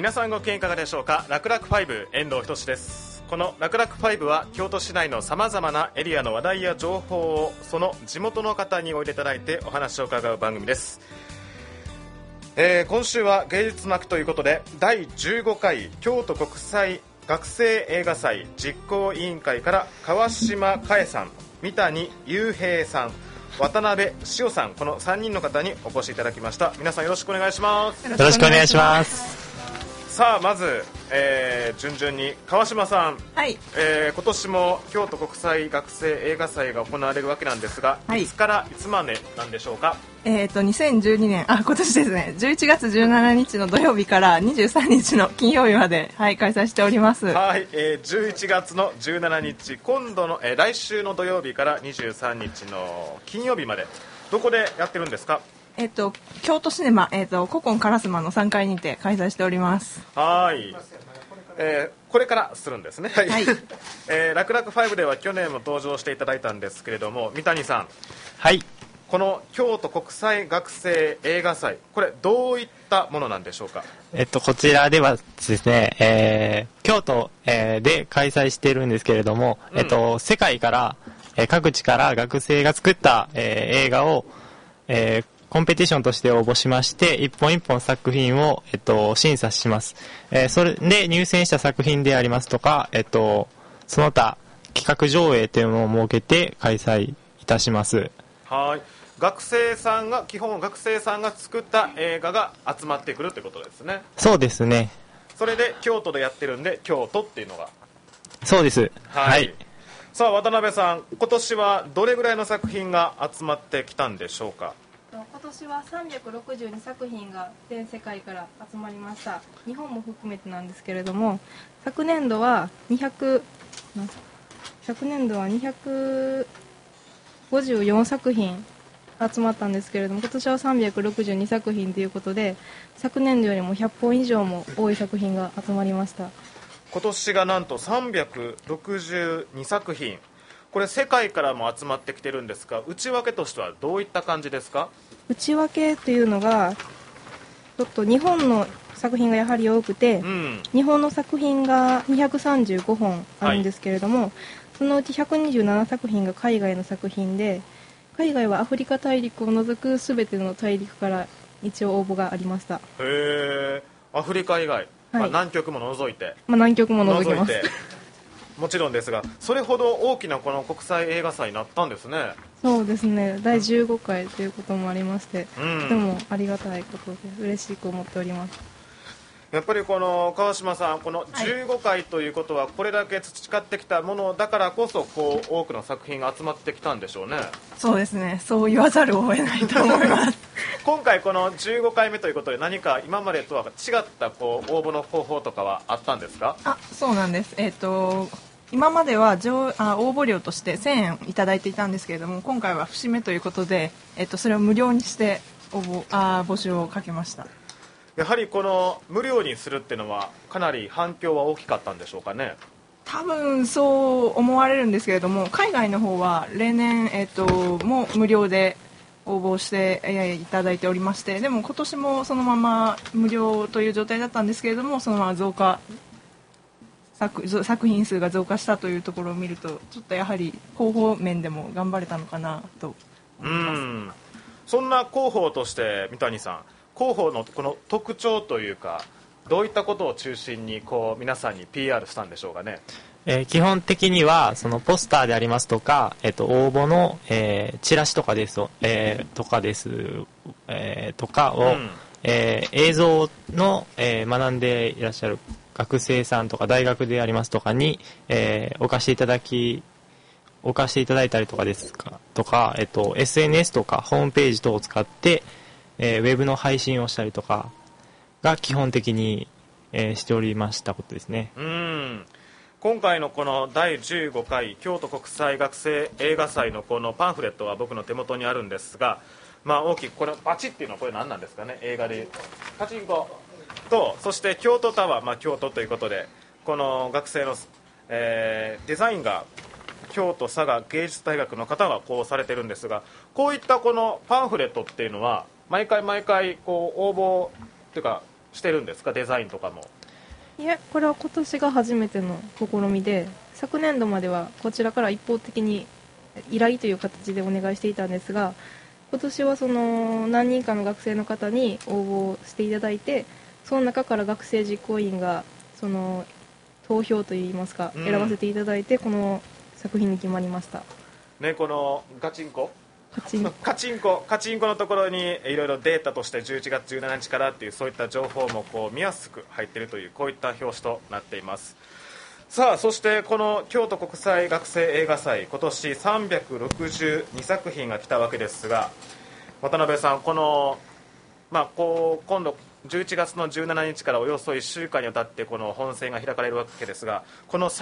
皆さんご機嫌いかがでしょうか。楽々5遠藤仁です。この楽々5は京都市内のさまざまなエリアの話題や情報をその地元の方においでいただいてお話を伺う番組です。今週は芸術の秋ということで第15回京都国際学生映画祭実行委員会から川島佳恵さん、三谷雄平さん、渡辺潮さん、この3人の方にお越しいただきました。皆さんよろしくお願いします。 よろしくお願いします。 さあまず、順々に川島さん、 はい、 今年も京都国際学生映画祭が行われるわけなんですが、はい、いつからいつまでなんでしょうか。 2012年今年ですね、11月17日の土曜日から23日の金曜日まで、はい、開催しております。 はい、11月の17日今度の、来週の土曜日から23日の金曜日までどこでやってるんですか。 京都シネマ、古今烏丸の3階にて開催しております。 はい、これからするんですね。はい、楽々5では去年も登場していただいたんですけれども、三谷さん、 はい、 この京都国際学生映画祭、これどういったものなんでしょうか。 こちらではですね、京都、で開催しているんですけれども、世界から、各地から学生が作った、映画を、コンペティションとして応募しまして、一本一本作品を、審査します。それで入選した作品でありますとか、その他企画上映というのを設けて開催いたします。 はい、基本学生さんが作った映画が集まってくるということですね。 そうですね。 それで京都でやってるんで京都っていうのが。そうです。はい。 さあ渡辺さん、今年はどれぐらいの作品が集まってきたんでしょうか。 今年は362作品が全世界から集まりました。日本も含めてなんですけれども、昨年度は254作品集まったんですけれども、今年は362作品ということで、昨年度よりも100本以上も多い作品が集まりました。 今年がなんと362作品、これ世界からも集まってきてるんですが、内訳としてはどういった感じですか。 内訳というのがちょっと日本の作品がやはり多くて、日本の作品が235本あるんですけれども、はい、そのうち127作品が海外の作品で、海外はアフリカ大陸を除く全ての大陸から一応応募がありました。 へー、アフリカ以外、はい、南極も除いて、 南極も除きます。 もちろんですが、それほど大きなこの国際映画祭になったんですね。 そうですね、第15回ということもありまして、とてもありがたいことで嬉しく思っております。 やっぱりこの川島さん、この15回ということは、これだけ培ってきたものだからこそ多くの作品が集まってきたんでしょうね。 そうですね、そう言わざるを得ないと思います今回この15回目ということで、何か今までとは違った応募の方法とかはあったんですか。 そうなんです。今までは応募料として1000円いただいていたんですけれども、今回は節目ということで、それを無料にして募集をかけました。 やはりこの無料にするっていうのはかなり反響は大きかったんでしょうかね。 多分そう思われるんですけれども、海外の方は例年、もう無料で応募していただいておりまして、でも今年もそのまま無料という状態だったんですけれども、そのまま作品数が増加したというところを見ると、ちょっとやはり広報面でも頑張れたのかなと思います。 そんな広報として三谷さん、広報のこの特徴というか、どういったことを中心に皆さんに PR したんでしょうかね。 基本的にはそのポスターでありますとか、応募の、チラシとかです、とかを、映像の、学んでいらっしゃる学生さんとか大学でありますとかに、置かせていただいたりとかですかとか、SNS とかホームページ等を使って、ウェブの配信をしたりとかが基本的に、しておりましたことですね。 今回のこの第15回京都国際学生映画祭のこのパンフレットが僕の手元にあるんですが、大きくこれバチっていうのはこれ何なんですかね。映画でパチンコと、そして京都タワー、京都ということで、この学生の、デザインが京都佐賀芸術大学の方がされてるんですが、こういったこのパンフレットっていうのは毎回応募っていうかしてるんですか、デザインとかも。 いや、これは今年が初めての試みで、昨年度まではこちらから一方的に依頼という形でお願いしていたんですが、今年はその何人かの学生の方に応募していただいて、その中から学生実行委員がその投票といいますか、選ばせていただいてこの作品に決まりましたね。このガチンコカチンコのところにいろいろデータとして11月17日からっていうそういった情報もこう見やすく入っているというこういった表紙となっています。さあ、そしてこの京都国際学生映画祭、今年362作品が来たわけですが、渡辺さん、この、今度11月の17日からおよそ1週間にわたってこの本選が開かれるわけですが、この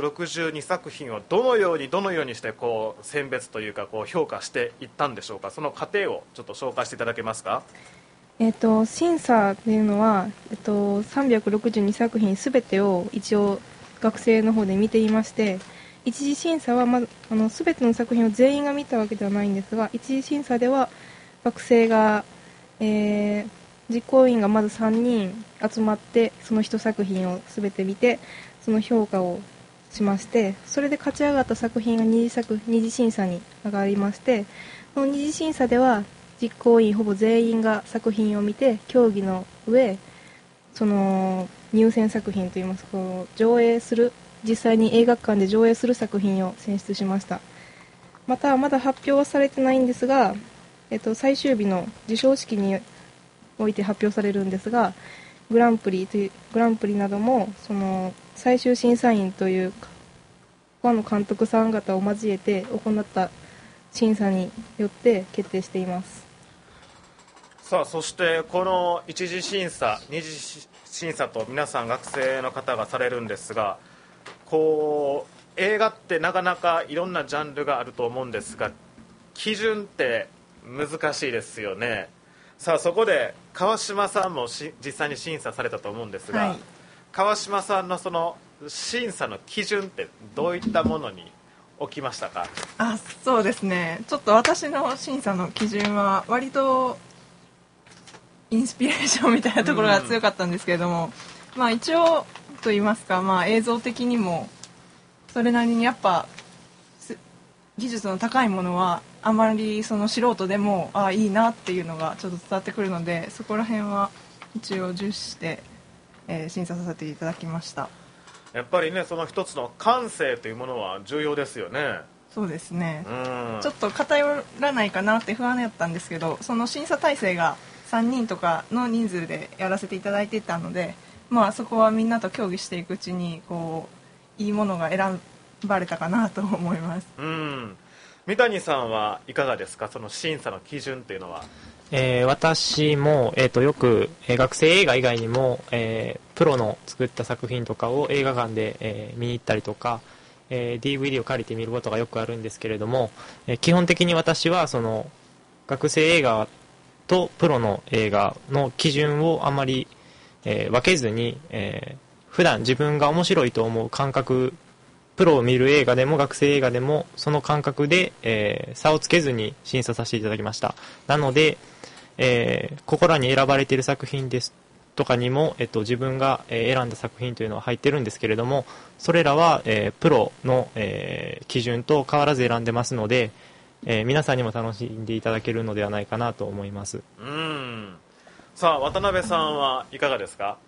362作品をどのようにしてこう選別というかこう評価していったんでしょうか。その過程をちょっと紹介していただけますか。 審査というのは、362作品すべてを一応学生の方で見ていまして、一次審査はすべての作品を全員が見たわけではないんですが、一次審査では学生が、実行委員がまず3人集まってその1作品をすべて見てその評価をしまして、それで勝ち上がった作品が二次審査に上がりまして、その二次審査では実行委員ほぼ全員が作品を見て協議の上、その入選作品といいますか、実際に映画館で上映する作品を選出しました。まだ発表はされてないんですが、最終日の授賞式において発表されるんですが、グランプリなどもその最終審査員という他の監督さん方を交えて行った審査によって決定しています。 さあ、そしてこの一次審査二次審査と皆さん学生の方がされるんですが、こう映画ってなかなかいろんなジャンルがあると思うんですが、基準って難しいですよね。さあ、そこで川島さんも実際に審査されたと思うんですが、はい、川島さんのその審査の基準ってどういったものに置きましたか。 そうですね、ちょっと私の審査の基準は割とインスピレーションみたいなところが強かったんですけれども、一応と言いますか、映像的にもそれなりにやっぱ技術の高いものはあまりその素人でもいいなっていうのがちょっと伝わってくるので、そこら辺は一応重視して、審査させていただきました。 やっぱりね、その一つの感性というものは重要ですよね。 そうですね、ちょっと偏らないかなって不安だったんですけど、その審査体制が3人とかの人数でやらせていただいていたので、そこはみんなと協議していくうちにこういいものが選ばれたかなと思います。 三谷さんはいかがですか、その審査の基準というのは。 私も、よく、学生映画以外にも、プロの作った作品とかを映画館で、見に行ったりとか、DVD を借りて見ることがよくあるんですけれども、基本的に私はその学生映画とプロの映画の基準をあまり、分けずに、普段自分が面白いと思う感覚、プロを見る映画でも学生映画でもその感覚で、差をつけずに審査させていただきました。なので、ここらに選ばれている作品ですとかにも、自分が選んだ作品というのは入ってるんですけれども、それらは、プロの、基準と変わらず選んでますので、皆さんにも楽しんでいただけるのではないかなと思います。 さあ、渡辺さんはいかがですか。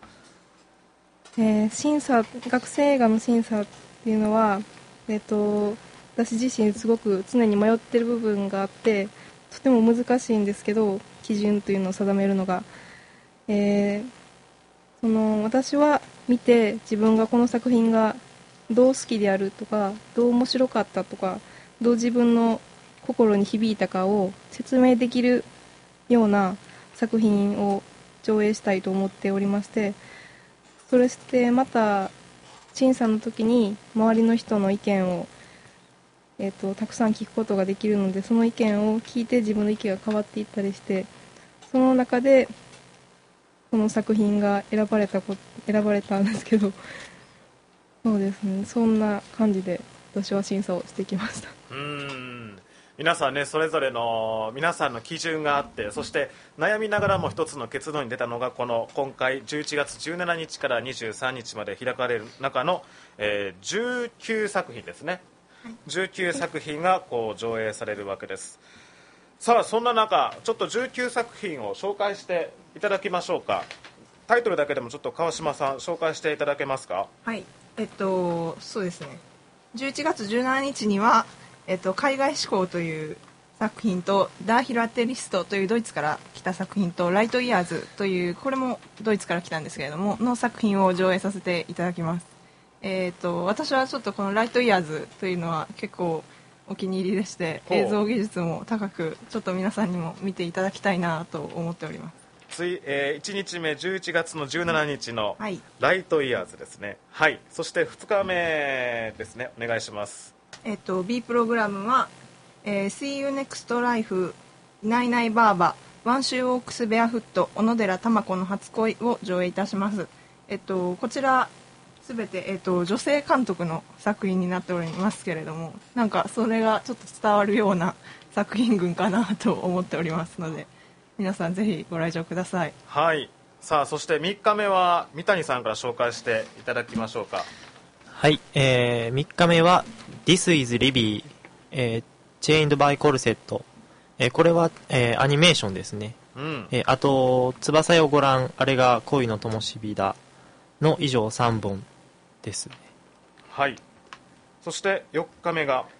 学生映画の審査っていうのは、私自身すごく常に迷ってる部分があってとても難しいんですけど、基準というのを定めるのが、私は見て自分がこの作品がどう好きであるとか、どう面白かったとか、どう自分の心に響いたかを説明できるような作品を上映したいと思っておりまして、それしてまた審査の時に周りの人の意見を、たくさん聞くことができるので、その意見を聞いて自分の意見が変わっていったりして、その中でこの作品が選ばれたんですけど、そうですね、そんな感じで私は審査をしてきました。 皆さんねそれぞれの皆さんの基準があって、そして悩みながらも一つの結論に出たのがこの今回11月17日から23日まで開かれる中の、19作品ですね、19作品がこう上映されるわけです。さあそんな中ちょっと19作品を紹介していただきましょうか。タイトルだけでもちょっと川島さん紹介していただけますか。 はい、そうですね、11月17日には、海外志向という作品とダーヒル・アテリストというドイツから来た作品とライトイヤーズというこれもドイツから来たんですけれどもの作品を上映させていただきます。私はちょっとこのライトイヤーズというのは結構お気に入りでして、映像技術も高くちょっと皆さんにも見ていただきたいなと思っております。 1日目11月の17日のはい、 ライトイヤーズですね。はい、そして2日目ですね、お願いします。 B プログラムは、See You Next Life いないいないばあばワンシューオークスベアフット小野寺玉子の初恋を上映いたします。こちらすべて、女性監督の作品になっておりますけれども、なんかそれがちょっと伝わるような作品群かなと思っておりますので皆さんぜひご来場ください。 はい、さあそして3日目は三谷さんから紹介していただきましょうか。 はい、3日目は This is Libby、Chained by Corset、これは、アニメーションですね、 うん、 あと翼よごらんあれが恋の灯火だの以上3本ですね。 はい、そして4日目が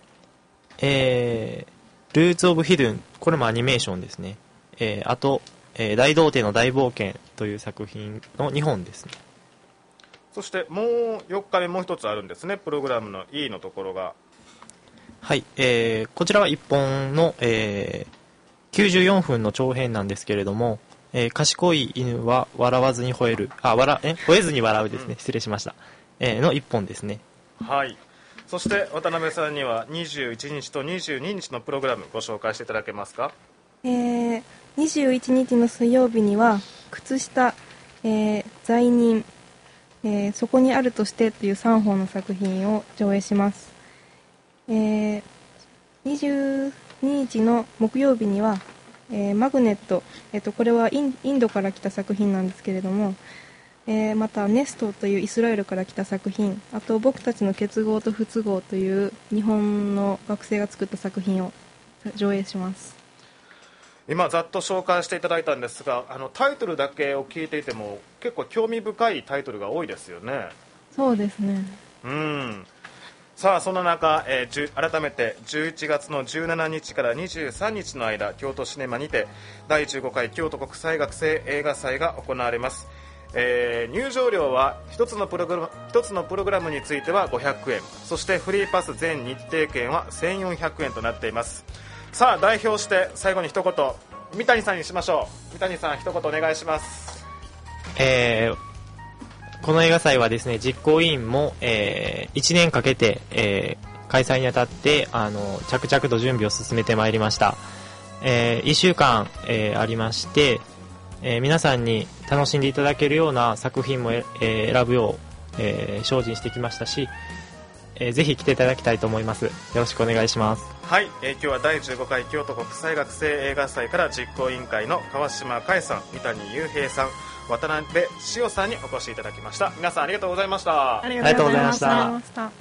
Roots of Hidden、これもアニメーションですね。あと、大童貞の大冒険という作品の2本ですね。 そしてもう4日目もう一つあるんですね、プログラムの E のところが。 はい、こちらは1本の、94分の長編なんですけれども、賢い犬は笑わずに吠える、吠えずに笑うですね、失礼しました、の1本ですね。 はい、そして渡辺さんには21日と22日のプログラムご紹介していただけますか。 21日の水曜日には靴下、罪人、そこにあるとしてという3本の作品を上映します。22日の木曜日には、マグネット、これはインドから来た作品なんですけれども、またネストというイスラエルから来た作品、あと僕たちの結合と不都合という日本の学生が作った作品を上映します。 今ざっと紹介していただいたんですが、タイトルだけを聞いていても結構興味深いタイトルが多いですよね。 そうですね。 さあそんな中、改めて11月の17日から23日の間京都シネマにて第15回京都国際学生映画祭が行われます。入場料は1つのプログラムについては500円、そしてフリーパス全日程券は1400円となっています。さあ代表して最後に一言三谷さんにしましょう。三谷さん一言お願いします。 この映画祭はですね、実行委員も、1年かけて、開催にあたって着々と準備を進めてまいりました。1週間、ありまして、皆さんに楽しんでいただけるような作品も、選ぶよう、精進してきましたし、ぜひ来ていただきたいと思います。よろしくお願いします。 はい、今日は第15回京都国際学生映画祭から実行委員会の川島海さん、三谷雄平さん、渡辺潮さんにお越しいただきました。皆さんありがとうございました。 ありがとうございました。